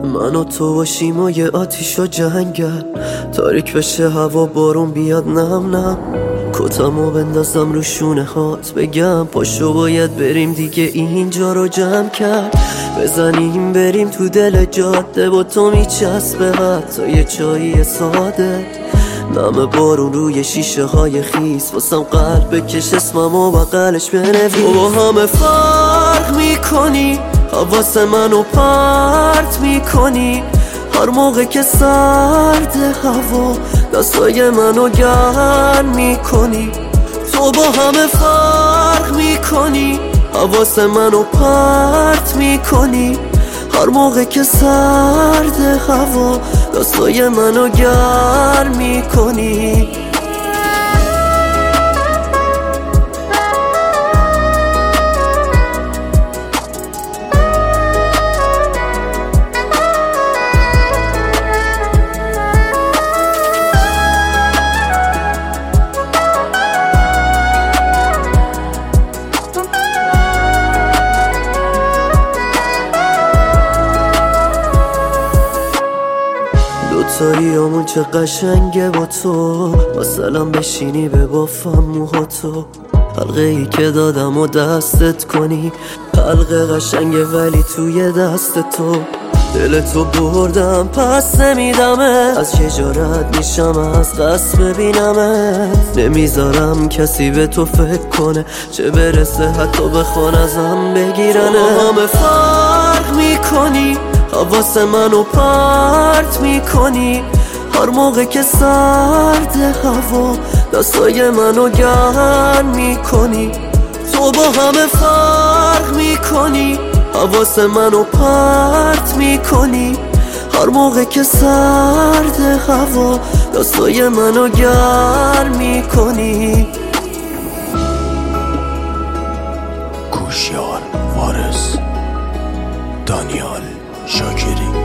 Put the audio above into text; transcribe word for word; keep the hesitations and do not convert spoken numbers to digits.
من و تو باشیم و یه آتیش و جنگل، تاریک بشه هوا بارون بیاد نم نم، کتمو بندازم رو شونه هات بگم پاشو باید بریم دیگه اینجا رو جمع کرد، بزنیم بریم تو دل جاده با تو میچسبه حتی یه چایی ساده، نم بارون روی شیشه های خیس واسم قلب بکش اسممو بغلش بنویس. تو با همه فرق میکنی، حواس منو پرت میکنی، هر موقع که سرد هوا دستای منو گرم میکنی. تو با همه فرق میکنی، حواس منو پرت میکنی، هر موقع که سرد هوا دستای منو گرم میکنی. دوتاییامون چه قشنگه با تو، مثلا بشینی به بافم موهاتو، حلقه ای که دادم و دستت کنی، حلقه قشنگه ولی توی دست تو، دل تو بردم پس نمیدمه، از شجارت میشم از قصد ببینمت، نمیذارم کسی به تو فکر کنه، چه برسه حتی بخوان ازم بگیرنه. همه فرق میکنی، حواس منو پرت میکنی، هر موقع که سرد هوا دستای منو گرم میکنی. تو با همه فرق میکنی، حواس منو پرت میکنی، هر موقع که سرد هوا دستای منو گرم میکنی. کوشیار وارث، دانیال شاکری.